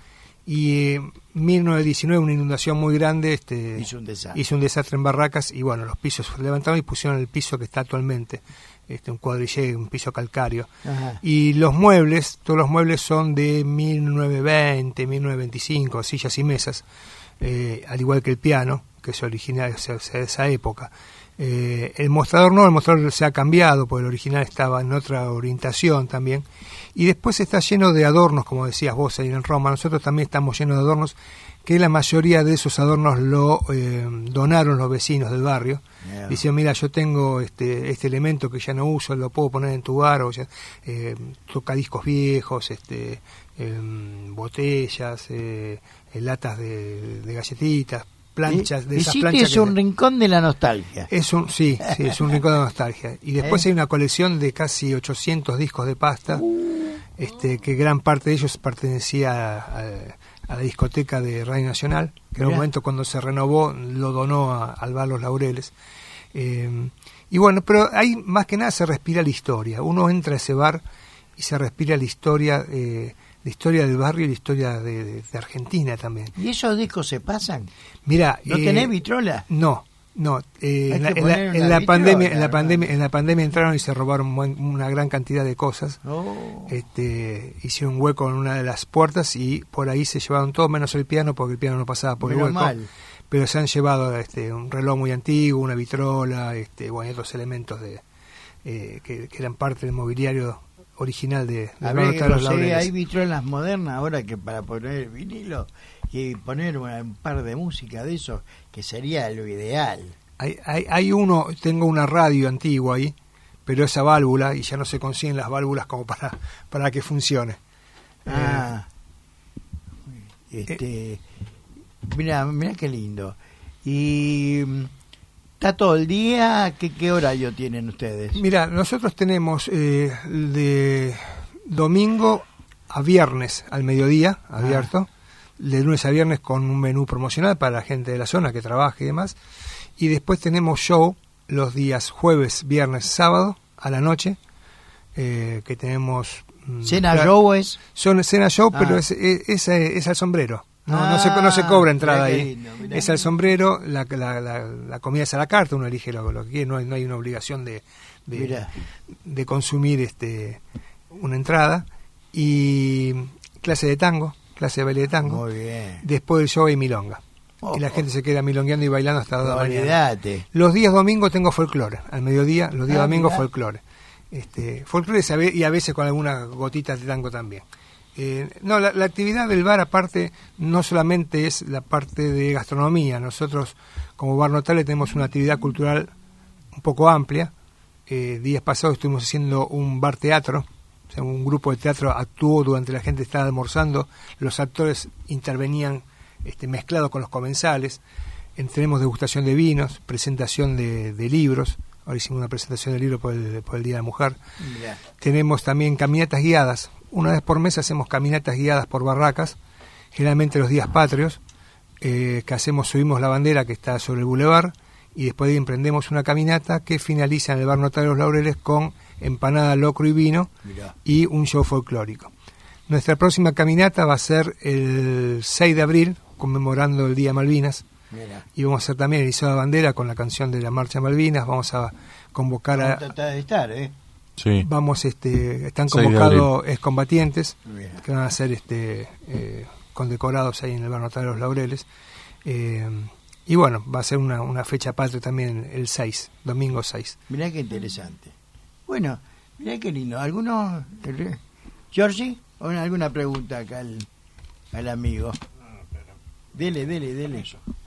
I: y en mil novecientos diecinueve una inundación muy grande este,
B: Hizo un desastre.
I: hizo un desastre en Barracas y bueno, los pisos se levantaron y pusieron el piso que está actualmente, este, un cuadrillé, un piso calcáreo.
B: Ajá.
I: Y los muebles, todos los muebles son de mil novecientos veinte, mil novecientos veinticinco, sillas y mesas, eh, al igual que el piano, que es original, o sea, de esa época. Eh, el mostrador no, el mostrador se ha cambiado, porque el original estaba en otra orientación también. Y después está lleno de adornos, como decías vos ahí en Roma. Nosotros también estamos llenos de adornos, que la mayoría de esos adornos lo eh, donaron los vecinos del barrio.
B: Yeah.
I: Dicen, mira, yo tengo este este elemento que ya no uso, lo puedo poner en tu bar, o ya, eh, tocadiscos viejos, este eh, botellas, eh, latas de, de galletitas, planchas, de
B: El
I: esas
B: sitio
I: planchas.
B: es
I: que
B: un
I: se-
B: rincón de la nostalgia.
I: es un, sí, sí, es un rincón de nostalgia. Y después
B: ¿Eh?
I: hay una colección de casi ochocientos discos de pasta, este, que gran parte de ellos pertenecía a, a la discoteca de Radio Nacional, que en un
B: Mirá.
I: momento cuando se renovó lo donó a- al bar Los Laureles. Eh, y bueno, pero ahí más que nada se respira la historia. Uno entra a ese bar y se respira la historia, eh, la historia del barrio y la historia de, de- de Argentina también.
B: ¿Y esos discos se pasan?
I: Mira,
B: ¿No
I: eh,
B: tenés vitrola?
I: No, no. eh,
B: Hay
I: en, la,
B: que
I: en la-
B: poner
I: en
B: una
I: la
B: vitrola,
I: pandemia, en la
B: ¿no?
I: pandemia, en la pandemia entraron y se robaron buen- una gran cantidad de cosas.
B: Oh.
I: Este, hicieron un hueco en una de las puertas y por ahí se llevaron todo menos el piano, porque el piano no pasaba por el
B: Menos
I: hueco.
B: mal.
I: Pero se han llevado este, un reloj muy antiguo, una vitrola, este, bueno, y otros elementos de eh, que, que eran parte del mobiliario original de, de
B: Habría
I: Barrio
B: que
I: de los
B: conseguir,
I: Laureles.
B: hay vitrolas modernas ahora que para poner el vinilo y poner una- un par de música de esos, que sería lo ideal.
I: Hay, hay, hay uno, tengo una radio antigua ahí, pero esa válvula, y ya no se consiguen las válvulas como para, para que funcione.
B: Ah. Este, mira, mira qué lindo. Y mm, está todo el día, ¿qué, qué horario tienen ustedes?
I: Mira, nosotros tenemos eh, de domingo a viernes al mediodía abierto, de lunes a viernes con un menú promocional para la gente de la zona que trabaje y demás, y después tenemos show los días jueves, viernes, sábado a la noche, eh, que tenemos... mm,
B: ¿Cena
I: cla-
B: show es?
I: Son cena show,
B: Ah.
I: pero es, es, es, es al sombrero. No, no,
B: Ah,
I: se, no se cobra entrada
B: mirá qué
I: ahí.
B: lindo, mirá.
I: Es al sombrero, la, la, la, la comida es a la carta, uno elige lo, lo que quiere, no hay, no hay una obligación de, de,
B: Mirá.
I: de consumir este una entrada. Y clase de tango, clase de baile de tango.
B: Muy bien.
I: Después del show hay milonga.
B: Oh,
I: y la
B: oh.
I: gente se queda milongueando y bailando hasta las dos de la mañana.
B: Olvídate.
I: Los días domingos tengo folclore, al mediodía, los días
B: Ah,
I: domingos
B: mirá.
I: folclore. Este, folclore y a ve- y a veces con algunas gotitas de tango también. Eh, no, la, la actividad del bar aparte no solamente es la parte de gastronomía. Nosotros como Bar Notable tenemos una actividad cultural un poco amplia. Eh, días pasados estuvimos haciendo un bar teatro. O sea, un grupo de teatro actuó durante la gente estaba almorzando. Los actores intervenían este, mezclados con los comensales. Eh, tenemos degustación de vinos, presentación de, de libros. Ahora hicimos una presentación de libros por el, por el Día de la Mujer.
B: Mirá.
I: Tenemos también caminatas guiadas. Una vez por mes hacemos caminatas guiadas por barracas, generalmente los días patrios, eh, que hacemos, subimos la bandera que está sobre el bulevar y después de ahí emprendemos una caminata que finaliza en el Bar Notable de los Laureles con empanada, locro y vino
B: Mirá.
I: y un show folclórico. Nuestra próxima caminata va a ser el seis de abril, conmemorando el Día de Malvinas,
B: Mirá.
I: y vamos a hacer también el izado de bandera con la canción de la Marcha Malvinas. Vamos a convocar
B: Vamos a
I: a...
B: tratar de estar, ¿eh?
C: Sí.
I: Vamos, este, están
C: seis de
I: convocados excombatientes
B: Bien.
I: que van a ser este, eh, condecorados ahí en el Bar Notable de los Laureles. Eh, y bueno, va a ser una, una fecha patria también el seis, domingo seis.
B: Mirá qué interesante. Bueno, mirá qué lindo. ¿Alguno? ¿Georgie? ¿O alguna pregunta acá al, al amigo? Dele, dele, dele.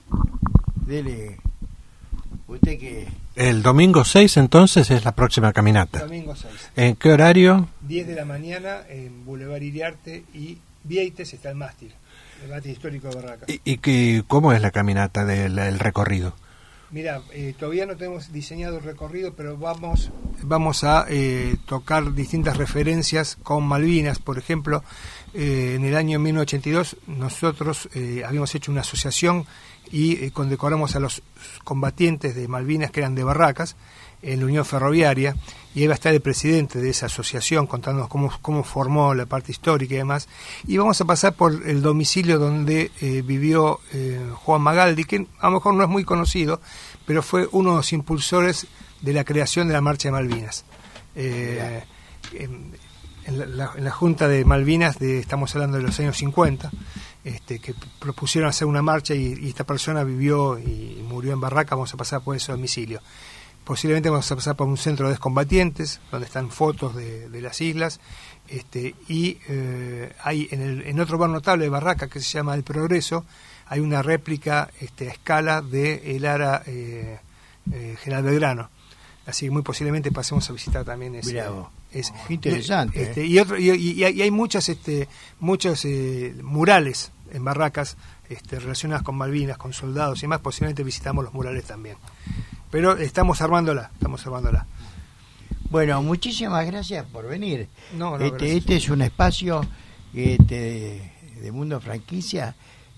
B: Dele. Usted que...
E: El domingo seis entonces es la próxima caminata.
I: Domingo seis.
E: ¿En qué horario?
I: diez de la mañana en Boulevard Iriarte y Vieites está el mástil, el mástil histórico de Barracas.
E: ¿Y, y qué- cómo es la caminata del el recorrido?
I: Mira, eh, todavía no tenemos diseñado el recorrido, pero vamos vamos a eh, tocar distintas referencias con Malvinas. Por ejemplo, eh, en el año mil novecientos ochenta y dos nosotros eh, habíamos hecho una asociación y eh, condecoramos a los combatientes de Malvinas que eran de Barracas. en la Unión Ferroviaria, y ahí va a estar el presidente de esa asociación contándonos cómo, cómo formó la parte histórica y demás. Y vamos a pasar por el domicilio donde eh, vivió eh, Juan Magaldi, que a lo mejor no es muy conocido, pero fue uno de los impulsores de la creación de la Marcha de Malvinas. Eh, en, en, la, en la Junta de Malvinas, de, estamos hablando de los años cincuenta, este, que propusieron hacer una marcha y, y esta persona vivió y murió en Barraca. Vamos a pasar por ese domicilio. Posiblemente vamos a pasar por un centro de excombatientes, donde están fotos de, de las islas, este, y eh, hay en, el, en otro bar notable de Barraca, que se llama El Progreso, hay una réplica este, a escala de el Ara eh, eh, General Belgrano. Así que muy posiblemente pasemos a visitar también ese.
B: Mirá vos.
I: Es,
B: oh, qué interesante.
I: Este,
B: eh.
I: y, otro, y, y, y hay muchas, este, muchos eh, murales en Barracas este, relacionadas con Malvinas, con soldados y demás. Posiblemente visitamos los murales también. Pero estamos armándola, estamos armándola.
B: Bueno, muchísimas gracias por venir.
I: No, no,
B: este, este es un espacio este, de, de Mundo Franquicia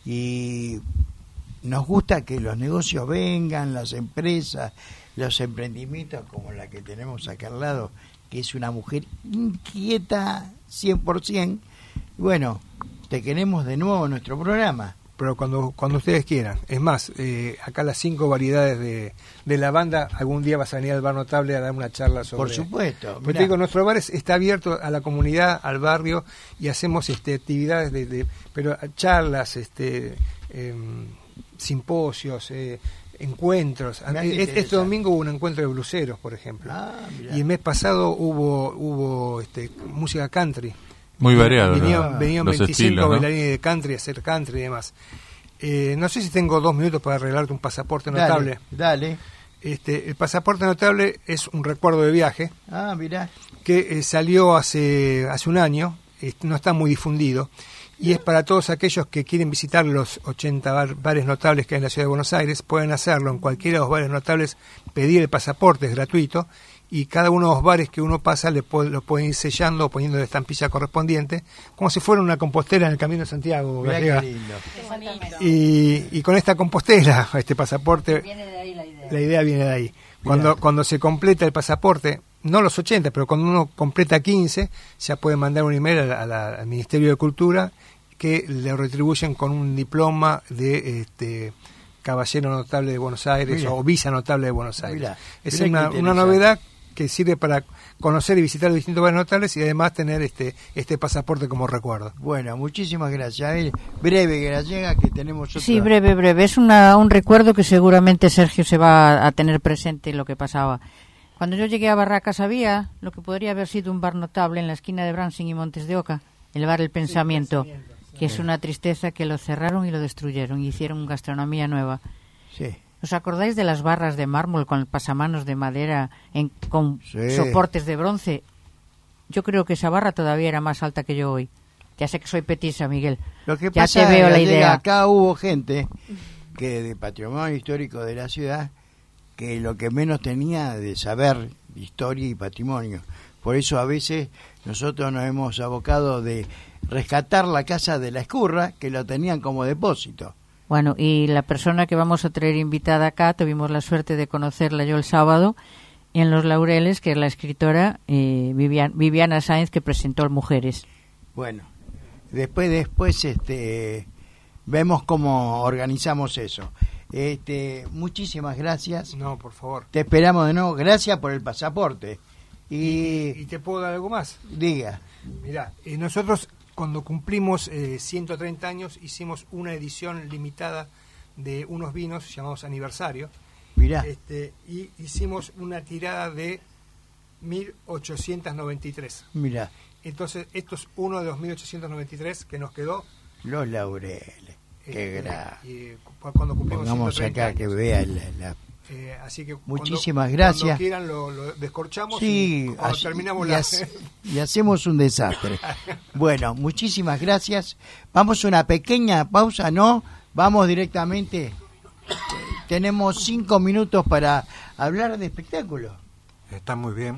B: y nos gusta que los negocios vengan, las empresas, los emprendimientos como la que tenemos acá al lado, que es una mujer inquieta cien por ciento. Bueno, te queremos de nuevo en nuestro programa.
I: Pero cuando cuando ustedes quieran. Es más, eh, acá las cinco variedades de, de lavanda, algún día vas a venir al Bar Notable a dar una charla sobre...
B: Por supuesto.
I: Pero te digo, nuestro bar es, está abierto a la comunidad, al barrio, y hacemos este actividades, de, de pero charlas, este eh, simposios, eh, encuentros. Este, este domingo hubo un encuentro de bluseros, por ejemplo.
B: Ah,
I: y el mes pasado hubo hubo este, música country.
C: Muy variado.
I: Venían,
C: ¿no?
I: venían
C: Los
I: veinticinco
C: estilos, ¿no?
I: bailarines de country a hacer country y demás. Eh, no sé si tengo dos minutos para arreglarte un pasaporte notable.
B: Dale, dale.
I: Este, el pasaporte notable es un recuerdo de viaje.
B: Ah, mirá.
I: Que eh, salió hace hace un año, eh, no está muy difundido, y es para todos aquellos que quieren visitar los ochenta bar, bares notables que hay en la ciudad de Buenos Aires. Pueden hacerlo en cualquiera de los bares notables, pedir el pasaporte, es gratuito, y cada uno de los bares que uno pasa le puede, lo pueden ir sellando o poniendo la estampilla correspondiente, como si fuera una compostera en el Camino de Santiago.
B: Mirá qué lindo.
I: Y, y con esta compostera, este pasaporte,
F: Viene de ahí la idea.
I: la idea viene de ahí. Cuando, cuando se completa el pasaporte, no los ochenta, pero cuando uno completa quince, ya puede mandar un email a la- a la- al Ministerio de Cultura, que le retribuyen con un diploma de este Caballero Notable de Buenos Aires.
B: Mirá.
I: O Visa Notable de Buenos Aires.
B: Mirá,
I: es
B: mirá qué
I: una, una
B: interesante.
I: novedad que sirve para conocer y visitar los distintos bares notables y además tener este este pasaporte como recuerdo.
B: Bueno, muchísimas gracias. A ver, breve, Gallega, que tenemos otro.
F: Sí, breve, breve. Es una, un recuerdo que seguramente Sergio se va a tener presente en lo que pasaba. Cuando yo llegué a Barracas había lo que podría haber sido un bar notable en la esquina de Bransing y Montes de Oca, el bar El Pensamiento, que es una tristeza que lo cerraron y lo destruyeron y hicieron gastronomía nueva.
B: Sí.
F: ¿Os acordáis de las barras de mármol con pasamanos de madera en, con
B: Sí.
F: soportes de bronce? Yo creo que esa barra todavía era más alta que yo hoy. Ya sé que soy petiza, Miguel.
B: Lo que
F: ya
B: pasa,
F: te veo la
B: Gallega,
F: idea.
B: acá hubo gente que de patrimonio histórico de la ciudad que lo que menos tenía de saber historia y patrimonio. Por eso a veces nosotros nos hemos abocado de rescatar la casa de la Escurra, que lo tenían como depósito.
F: Bueno, y la persona que vamos a traer invitada acá, tuvimos la suerte de conocerla yo el sábado en Los Laureles, que es la escritora eh, Vivian, Viviana Sáenz, que presentó Mujeres.
B: Bueno, después después este vemos cómo organizamos eso. Este, muchísimas gracias.
I: No, por favor.
B: Te esperamos de nuevo. Gracias por el pasaporte. Y,
I: ¿Y te puedo dar algo más?
B: diga.
I: Mirá, eh, nosotros cuando cumplimos eh, ciento treinta años hicimos una edición limitada de unos vinos llamados Aniversario.
B: Mirá.
I: Este, y hicimos una tirada de mil ochocientos noventa y tres.
B: Mirá,
I: Entonces, esto es uno de los mil ochocientos noventa y tres que nos quedó.
B: Los Laureles. Qué
I: este,
B: gran.
I: y cu- cuando cumplimos
B: Pongamos
I: ciento treinta
B: acá que
I: años.
B: vea la, la-
I: Eh, así que
B: Muchísimas
I: cuando,
B: gracias.
I: Cuando quieran lo, lo descorchamos
B: Sí,
I: y cuando
B: así-
I: terminamos
B: y,
I: la...
B: hace- y hacemos un desastre. Bueno, muchísimas gracias. Vamos a una pequeña pausa, ¿no? Vamos directamente. Eh, Tenemos cinco minutos para hablar de espectáculo.
E: Está muy bien.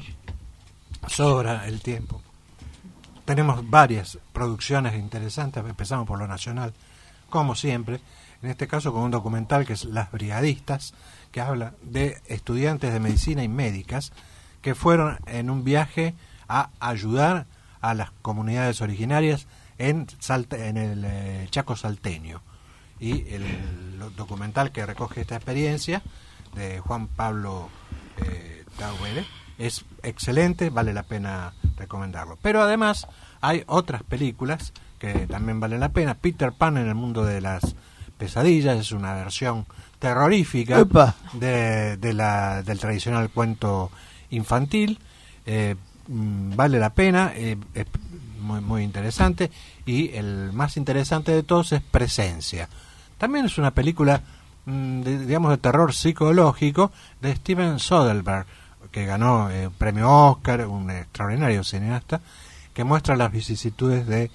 E: Sobra el tiempo. Tenemos varias producciones interesantes. Empezamos por lo nacional. como siempre, en este caso con un documental que es Las Brigadistas, que habla de estudiantes de medicina y médicas que fueron en un viaje a ayudar a las comunidades originarias en, Salta, en el eh, Chaco salteño. Y el, el documental que recoge esta experiencia de Juan Pablo eh, Tauere es excelente, vale la pena recomendarlo. Pero además hay otras películas que también valen la pena. Peter Pan en el mundo de las pesadillas es una versión terrorífica de, de la, del tradicional cuento infantil. Eh, vale la pena, eh, es muy, muy interesante. Y el más interesante de todos es Presencia. También es una película, mmm, de, digamos, de terror psicológico de Steven Soderbergh, que ganó el eh, premio Oscar, un extraordinario cineasta, que muestra las vicisitudes de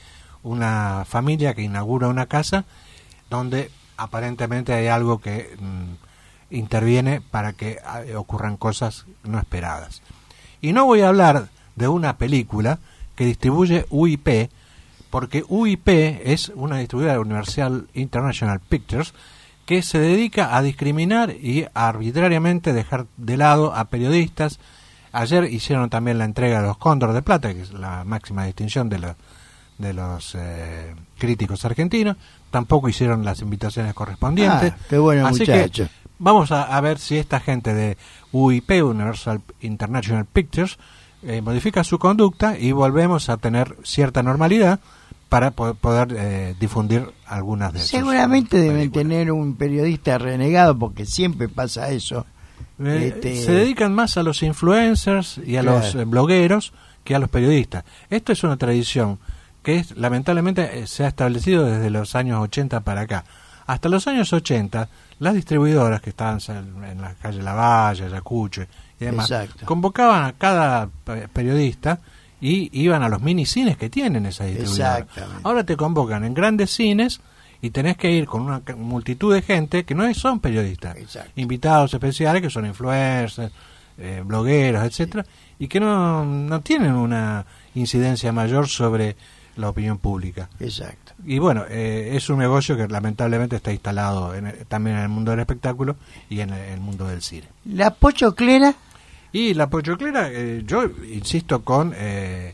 E: una familia que inaugura una casa donde aparentemente hay algo que mmm, interviene para que eh, ocurran cosas no esperadas. Y no voy a hablar de una película que distribuye U I P, porque U I P es una distribuidora de Universal International Pictures que se dedica a discriminar y a arbitrariamente dejar de lado a periodistas. Ayer hicieron también la entrega de los Cóndor de Plata, que es la máxima distinción de, la, de los eh, críticos argentinos. Tampoco hicieron las invitaciones correspondientes.
B: Ah, qué bueno,
E: Así
B: muchacho.
E: que vamos a, a ver si esta gente de U I P, Universal International Pictures, eh, modifica su conducta y volvemos a tener cierta normalidad para po- poder eh, difundir algunas de esas.
B: Seguramente deben tener un periodista renegado, porque siempre pasa eso.
E: Eh,
B: Este-
E: Se dedican más a los influencers y a
B: Claro.
E: los eh, blogueros que a los periodistas. Esto es una tradición que es, lamentablemente eh, se ha establecido desde los años ochenta para acá. Hasta los años ochenta, las distribuidoras que estaban en en la calle Lavalle, Ayacucho y demás,
B: Exacto.
E: convocaban a cada pe- periodista y iban a los minicines que tienen esa distribuidora.
B: Exactamente.
E: Ahora te convocan en grandes cines y tenés que ir con una ca- multitud de gente que no es- son periodistas,
B: Exacto.
E: invitados especiales que son influencers, eh, blogueros, etcétera, y que no, no tienen una incidencia mayor sobre la opinión pública.
B: Exacto.
E: Y bueno, eh, es un negocio que lamentablemente está instalado en el- también en el mundo del espectáculo y en el, en el mundo del cine.
B: La pochoclera,
E: Y la pochoclera, eh, yo insisto con eh,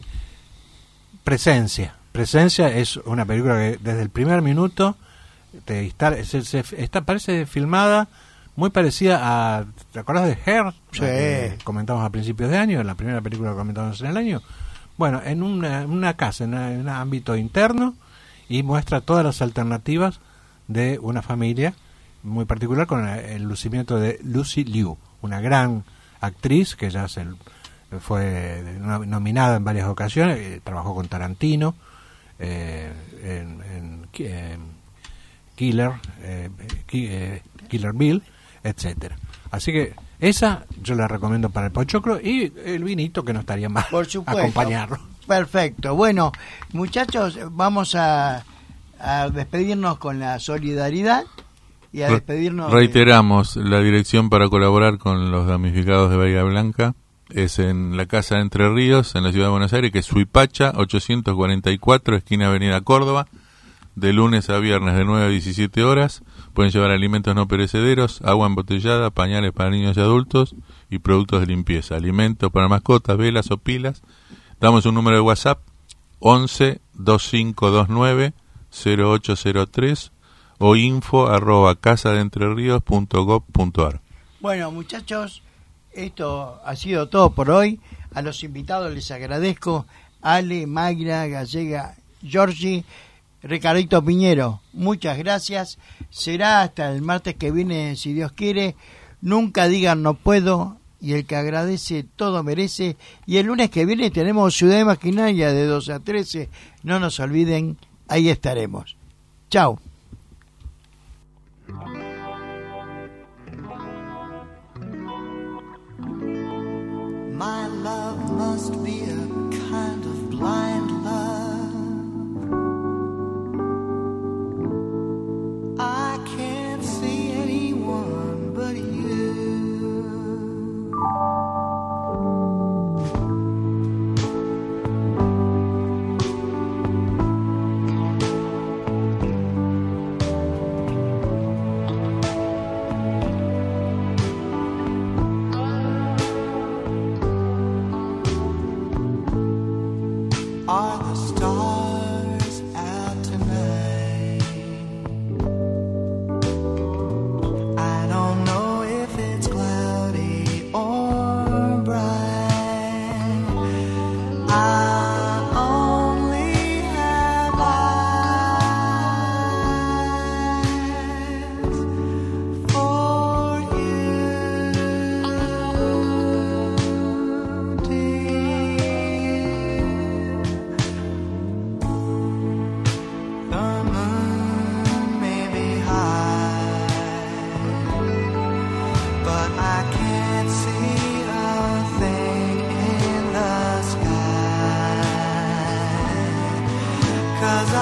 E: Presencia. Presencia es una película que desde el primer minuto te instala, se, se- está, parece filmada muy parecida a, ¿te acuerdas de Her?
B: Sí.
E: La que comentamos a principios de año, la primera película que comentamos en el año. Bueno, en una, en una casa, en, una- en un ámbito interno, y muestra todas las alternativas de una familia muy particular, con el, el lucimiento de Lucy Liu, una gran actriz que ya se fue no- nominada en varias ocasiones, eh, trabajó con Tarantino eh, en, en Ki- en Killer eh, Ki- eh, Killer Bill, etcétera. Así que esa yo la recomiendo para el pochoclo, y el vinito, que no estaría mal
B: por supuesto.
E: acompañarlo.
B: Perfecto. Bueno, muchachos, vamos a, a despedirnos con la solidaridad y a
C: Re-
B: despedirnos. de-
C: Reiteramos, la dirección para colaborar con los damnificados de Bahía Blanca es en la Casa de Entre Ríos, en la Ciudad de Buenos Aires, que es Suipacha, ochocientos cuarenta y cuatro, esquina Avenida Córdoba, de lunes a viernes de nueve a diecisiete horas. Pueden llevar alimentos no perecederos, agua embotellada, pañales para niños y adultos y productos de limpieza, alimentos para mascotas, velas o pilas. Damos un número de WhatsApp, once veinticinco veintinueve cero ocho cero tres, o info arroba casadentrerios.gov.ar.
B: Bueno, muchachos, esto ha sido todo por hoy. A los invitados les agradezco. Ale, Mayra, Gallega, Giorgi, Ricardito Piñero, muchas gracias. Será hasta el martes que viene, si Dios quiere. Nunca digan no puedo, y el que agradece todo merece. Y el lunes que viene tenemos Ciudad Imaginaria de doce a trece. No nos olviden, ahí estaremos. Chao.
H: My love must be a kind of blind love. I can't see anyone but you.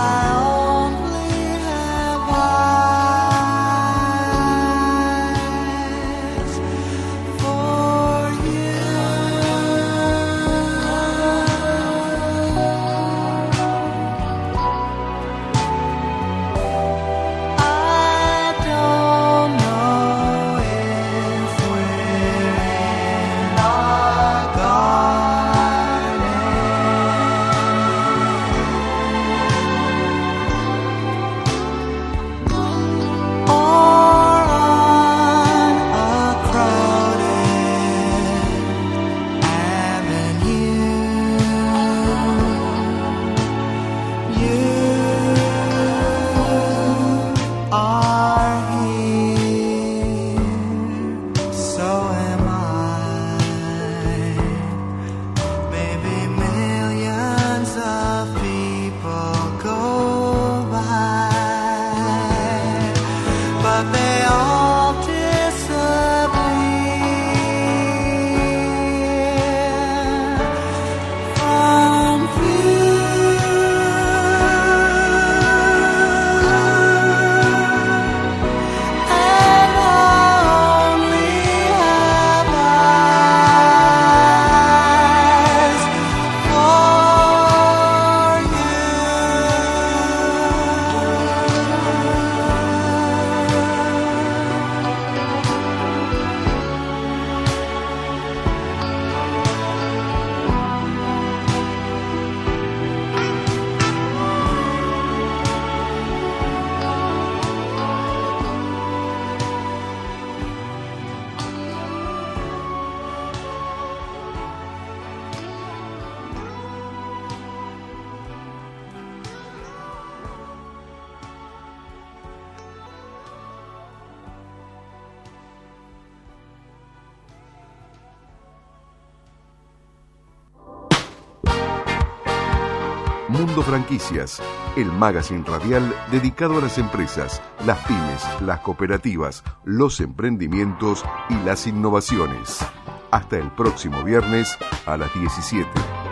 A: Mundo Franquicias, el magazine radial dedicado a las empresas, las pymes, las cooperativas, los emprendimientos y las innovaciones. Hasta el próximo viernes a las diecisiete.